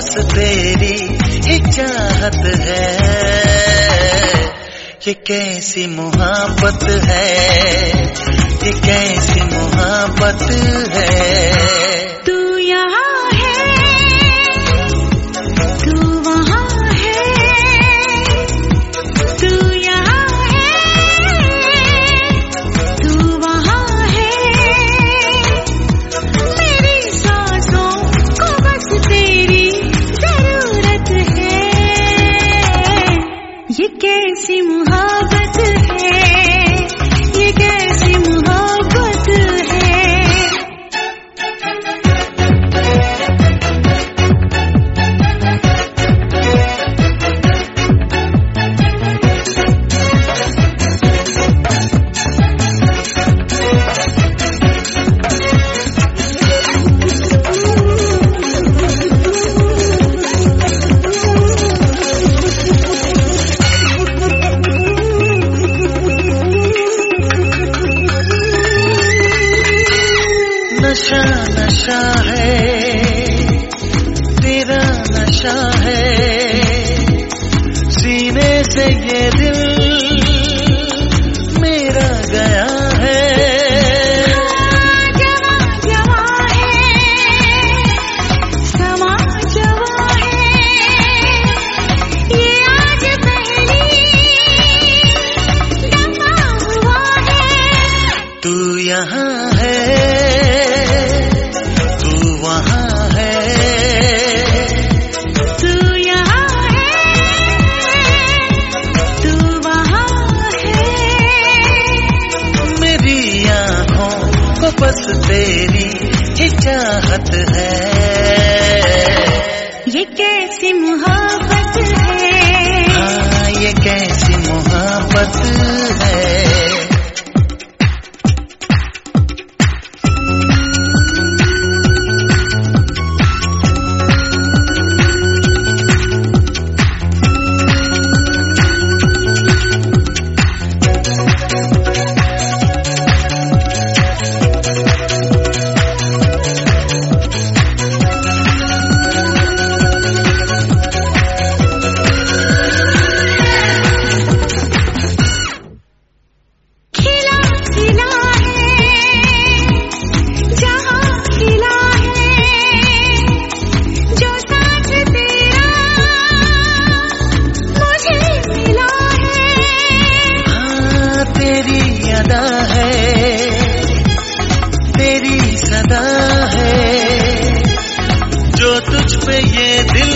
बस तेरी ही चाहत है। ये कैसी मोहब्बत है, ये कैसी मोहब्बत है। तू यहाँ है, तू वहाँ है, तू यहाँ है, तू वहाँ है। मेरी सांसों को बस तेरी जरूरत है। ये कैसी मोहब्बत है, ये कैसी मोहब्बत है। नशा नशा है, तेरा नशा है, सीने से ये दिल मेरा गया है। जवा जवा है, समा जवा है, ये आज पहली दफा हुआ है। तू यहाँ है, वहाँ है, तू यहाँ है, तू वहाँ है। मेरी आँखों को बस तेरी ही चाहत है। ये कैसी मोहब्बत है, हाँ ये कैसी मोहब्बत है। तेरी सदा है, जो तुझ पे ये दिल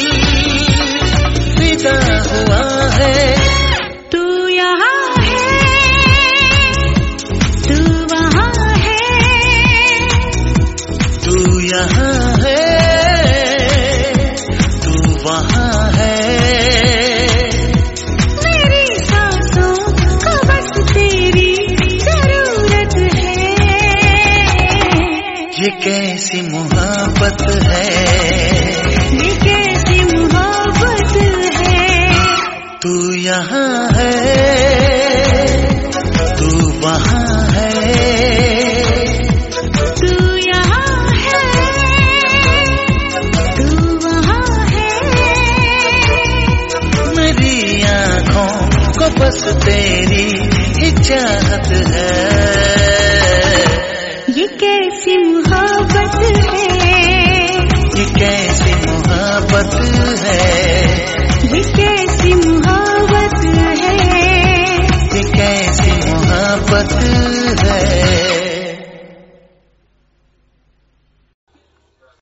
फिदा हुआ है। तू यहाँ है, तू वहाँ है, तू यहाँ है, तू वहाँ है। मेरी सांसों को बस तेरी जरूरत है। ये कैसी मोहब्बत है, ये कैसी मोहब्बत है। तू यहाँ है, तू वहाँ है, तू यहाँ है, तू वहाँ है। मेरी आँखों को बस तेरी ही चाहत है। ये कैसी मोहब्बत है, ये कैसी मोहब्बत है, ये कैसी मोहब्बत है, ये कैसी मोहब्बत है।